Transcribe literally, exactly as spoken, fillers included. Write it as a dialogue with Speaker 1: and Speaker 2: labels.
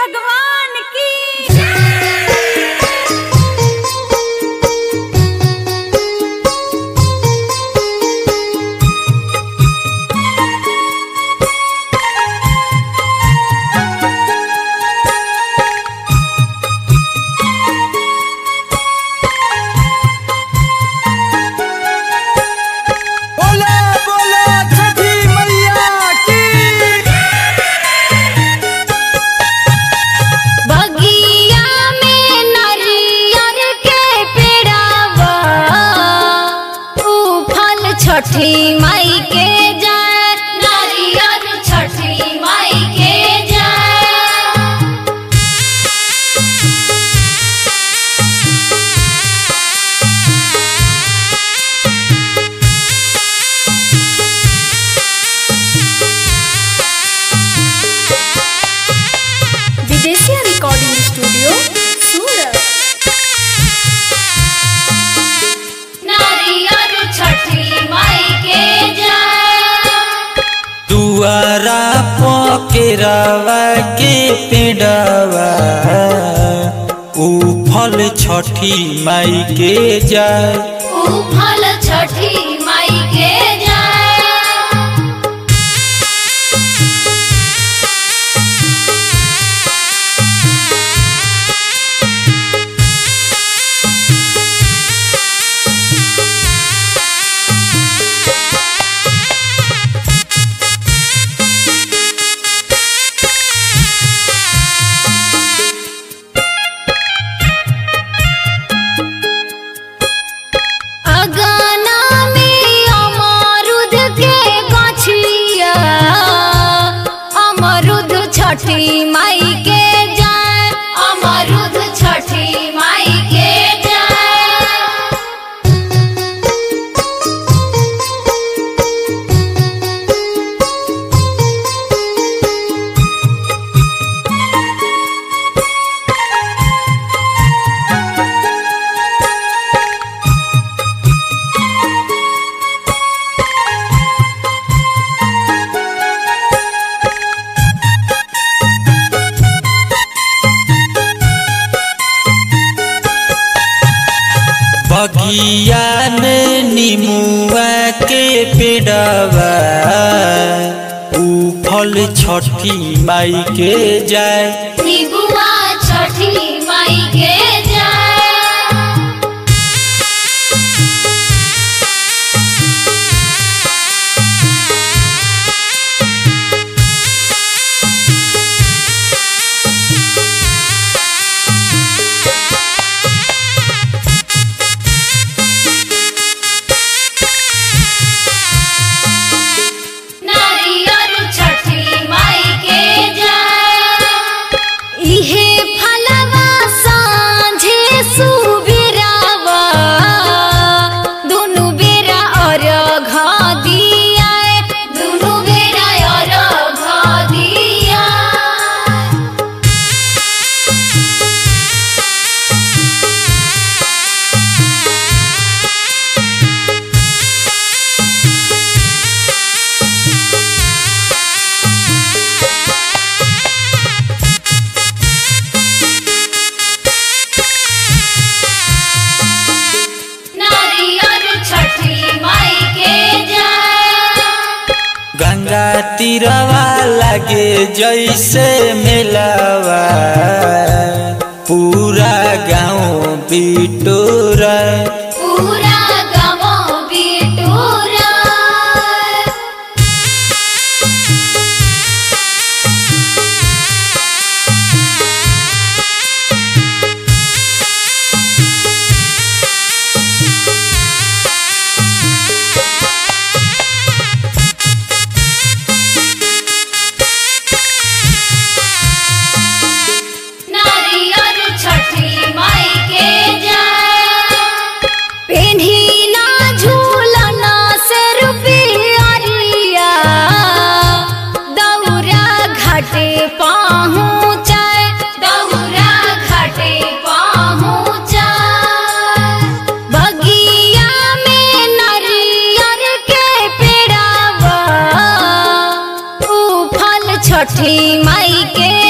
Speaker 1: भगवान की।
Speaker 2: छठी माई के जाए नारियल छठी माई के जाए।
Speaker 1: विदेशिया रिकॉर्डिंग स्टूडियो सूरत।
Speaker 2: नारियल छठी माई के जाए।
Speaker 3: दुआरा पकेरावा के पेड़ावा ऊ फल छठी माई के जाए।
Speaker 2: ऊ फल छठी माई के जाए। छठी माई के जाए अमरुद छठी माई के जाए।
Speaker 3: बगिया ने नीमुआ के पेड़ावा ऊ फल छठी माई के जाए।
Speaker 2: नीबुआ छठी माई के जाए।
Speaker 3: गंगा तीरवा लगे जैसे मेलावा पूरा गाँव बिटोरा।
Speaker 2: पूरा गाँव बिटोरा। छठी माई के